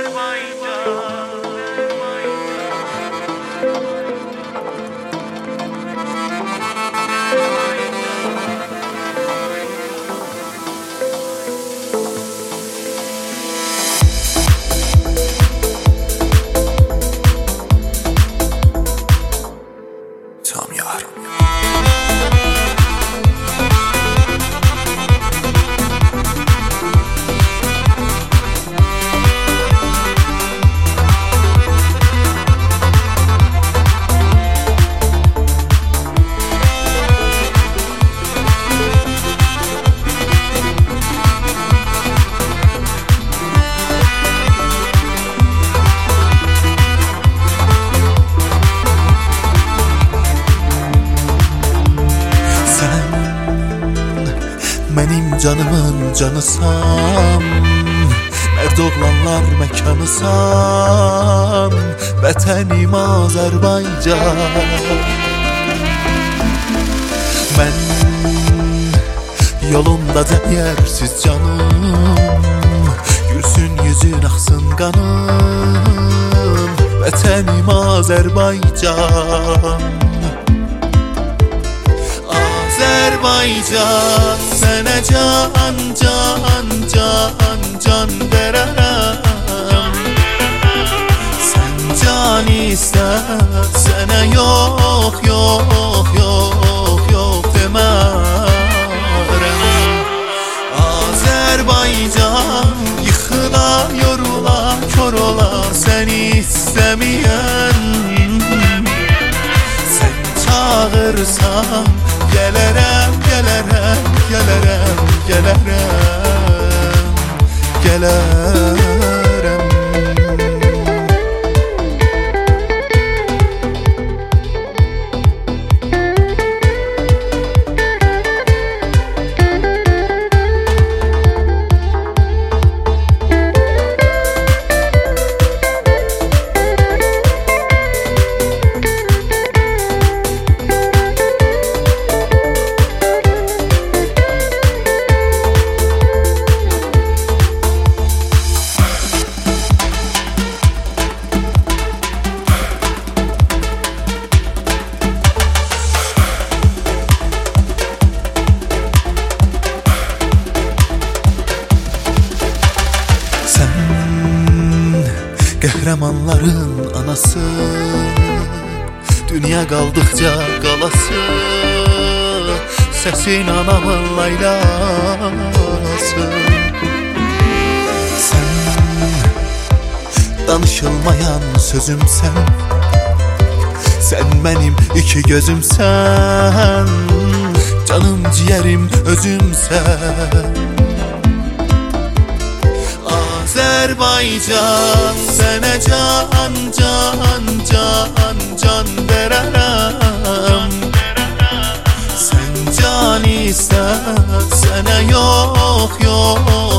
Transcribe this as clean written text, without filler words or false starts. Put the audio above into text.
Benim canımın canısan, mərd oğlanlar məkanısan, vətənim Azərbaycan. Mən yolumda dəyərsiz canım, gülsün yüzün axsın qanım, vətənim Azərbaycan. Azərbaycan, sənə can, can, can, can verərəm. Sən can istər, sənə yox, yox, yox, yox demərəm. Azərbaycan, yıxıla, yorula, kör ola, səni istəməyən. Sən çağırsan, gələrəm, gələrəm, gələrəm, gələrəm, gələrəm. Qəhrəmanların anası, dünya qaldıqca qalası, səsin anamın laylası. Sən danışılmayan sözümsən, sən mənim iki gözümsən, canım ciyərim özümsən. Azərbaycan, sənə can, can, can, can verərəm. Sən can istər, sənə yox, yox,